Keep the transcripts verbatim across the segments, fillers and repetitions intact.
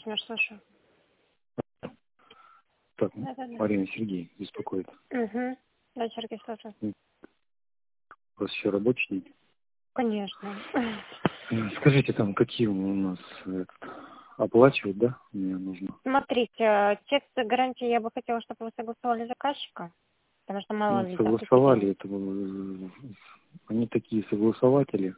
Меня слушаю. Так, Да, да, да. Марина, Сергей беспокоит. Угу. Да, Сергей, слушаю. У вас еще рабочий день? Конечно. Э, Скажите, там какие у нас этот, оплачивать, да? Мне нужно. Смотрите, текст гарантии я бы хотела, чтобы вы согласовали заказчика, потому что мало Ну, ли там согласовали какие-то... это. э, Они такие согласователи.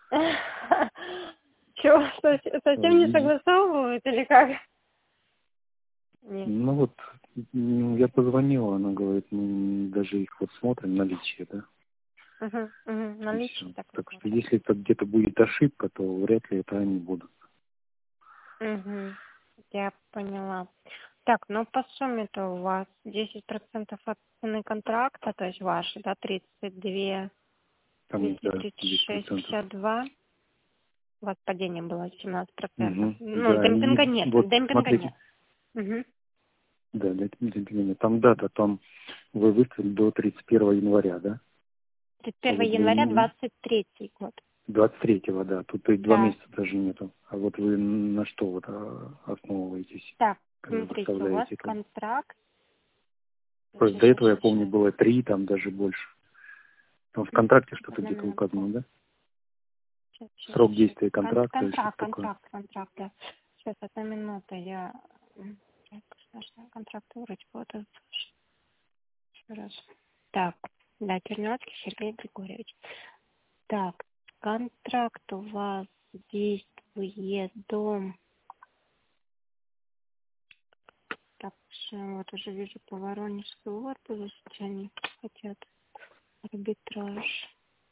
Чего, совсем не И, согласовывают или как? Нет. ну вот, м, я позвонила, она говорит, мы даже их вот смотрим, наличие, да? Угу, угу. И Наличие все. так и Так что смотрят. если это где-то будет ошибка, то вряд ли это они будут. Угу. Я поняла. Так, ну по сумме-то у вас десять процентов от цены контракта, то есть ваши, да, тридцать два, Там, двести да, тридцать десять шесть, процентов. пятьдесят два. У вас падение было семнадцать процентов. Угу. Ну, Да, демпинга и нет, вот демпинга смотрите, нет. Угу. да, для для там дата, там вы выставили до тридцать первого января, да? тридцать А первого вот вы января м, двадцать третий год. двадцать третьего, да, тут и два Да. месяца даже нету. А вот вы на что вот а, основываетесь, Так, когда смотрите, у вас выставляете это? контракт. Просто Сейчас, до сейчас, этого, я сейчас, помню, сейчас. было три, там даже больше. Там в контракте что-то Одну где-то минутку. указано, да? Сейчас, сейчас, Срок сейчас. действия Кон- контракта или что-то контракт, такое. контракт, контракт, да. Сейчас, одна минута, я... м, так, государственный контракт вроде бы вот этот. Еще раз. Так, да, Чернявский Сергей Григорьевич. Так, контракт у вас действует до... Так, что вот уже вижу по Воронежской области, они хотят арбитраж.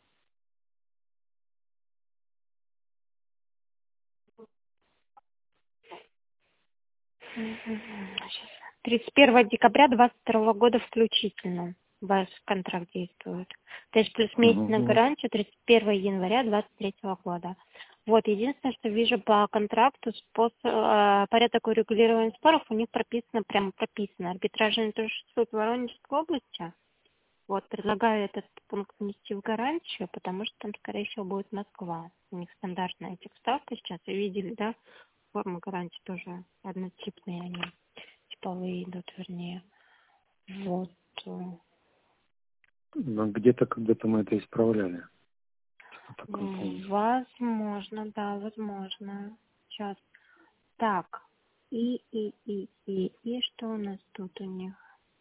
Мгм. Сейчас. тридцать первого декабря двадцать второго года включительно ваш контракт действует. То есть плюс месяц Угу, на ну, гарантию тридцать первого января двадцать третьего года. Вот, единственное, что вижу по контракту, способ, э, порядок урегулирования споров у них прописано, прямо прописано. Арбитражный суд Воронежской области. Вот, предлагаю этот пункт внести в гарантию, потому что там, скорее всего, будет Москва. У них стандартная текстовка сейчас. Вы видели, да? Формы гарантии тоже однотипные они, типовые идут, вернее. Вот. э, ну, где-то когда-то мы это исправляли. Что такое помню. Возможно, да, возможно. Сейчас. Так. И, и, и, и, и что у нас тут у них?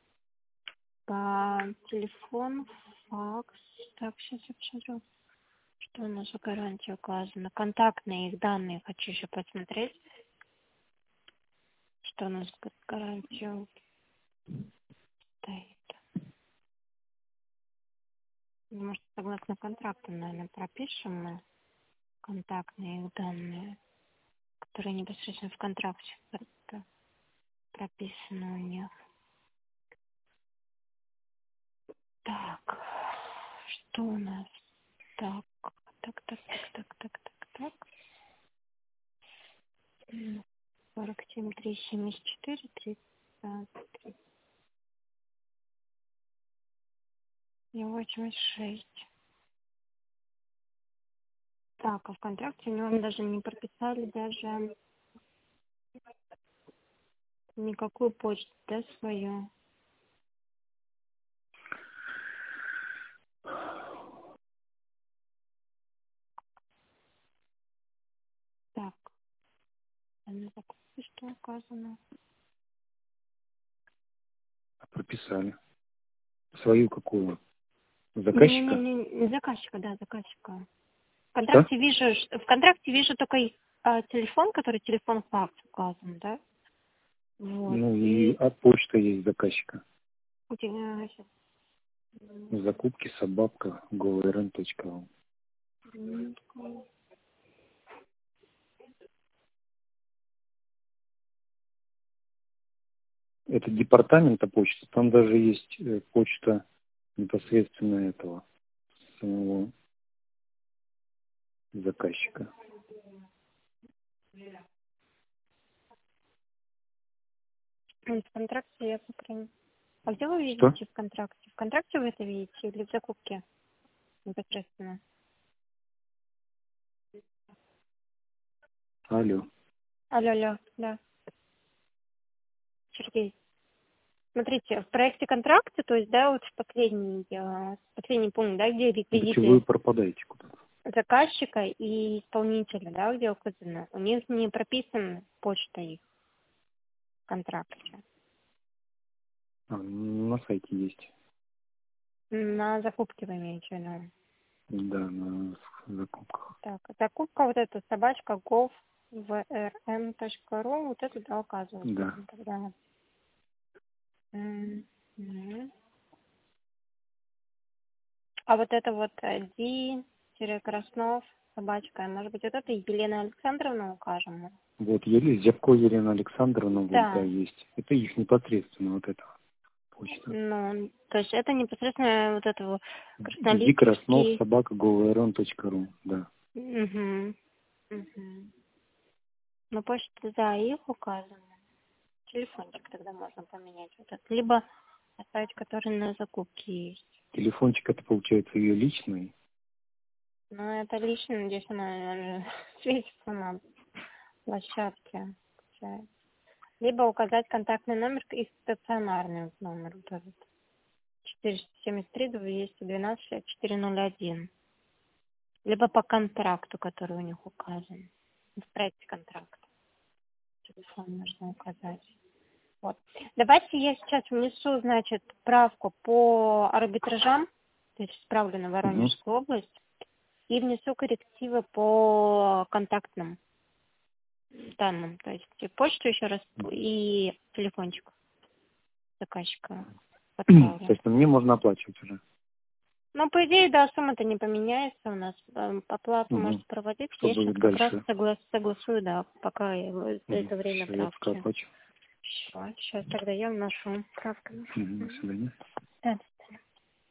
По телефону, факс. Так, сейчас я посмотрю. Что у нас за гарантия указано? Контактные их данные хочу еще посмотреть. Что у нас за гарантия стоит. Может, согласно контракту, наверное, пропишем мы контактные их данные, которые непосредственно в контракте пр- прописаны у них. Так, что у нас? Так, так, так, так, так, так, так, так. М, сорок семь, три, семьдесят четыре, тридцать три и восемьдесят шесть. Так, а в контракте они вам даже не прописали даже никакую почту, да, свою. Так, а на закупке что указано? Прописали. Свою какую? Заказчика? Не-не-не, не заказчика, да, заказчика. В Что? контракте вижу, ш- в контракте вижу только а, телефон, который телефон факс указан, да? Вот. Ну и И а почта есть заказчика. где, а, щас, Закупки собака голрн точка ру. минутку. Это департамента почты. Там даже есть э, почта непосредственно этого самого заказчика. М, В контракте я пока... А где вы Что? видите в контракте? В контракте вы это видите или в закупке непосредственно? Алло. Алло, алло, да. Сергей. Смотрите, в проекте контракта, то есть, да, вот в последний, э, последний пункт, да, где Если вы реквизиты пропадаете куда-то. заказчика и исполнителя, да, где указано, у них не прописана почта их в контракте. А, на сайте есть. На закупке вы имеете в виду? Да, на закупках. Так, закупка вот эта собачка gov вэ эр эм точка ру, вот это да, указывается. Да. Тогда. М-м. А вот это вот Ди-Краснов собачка, может быть, вот это Елена Александровна укажем? Вот, Елена Зябко Елена Александровна, вот, Да. да, есть. Это их непосредственно вот эта почта. Ну, то есть это непосредственно вот этого Ди Краснов, краснолистовский... собака, gov.rn точка ру, да. Угу. Угу. Ну, почта, да, их указано. Телефончик тогда можно поменять вот этот. Либо оставить, который на закупке есть. Телефончик это получается ее личный. Ну, это лично, здесь она, наверное, светится на площадке. Получается. Либо указать контактный номер и стационарный вот номер. Вот этот. четыреста семьдесят три двести двенадцать шестьдесят четыре ноль один. Либо по контракту, который у них указан. В проекте контракта. Телефон можно указать. Вот. Давайте я сейчас внесу, значит, справку по арбитражам, то есть справлю на Воронежскую Угу. область, и внесу коррективы по контактным данным, то есть и почту еще раз, и телефончик заказчика То подправлю. есть мне можно оплачивать уже. Ну, по идее, да, сумма-то не поменяется у нас. Эм, Оплату Угу. может проводить. Что Я сейчас будет как раз дальше? согла- согласую, да, пока я в Угу. это время Все, я пока правки. оплачу. Сейчас тогда я вношу справку. Угу. До свидания. Да.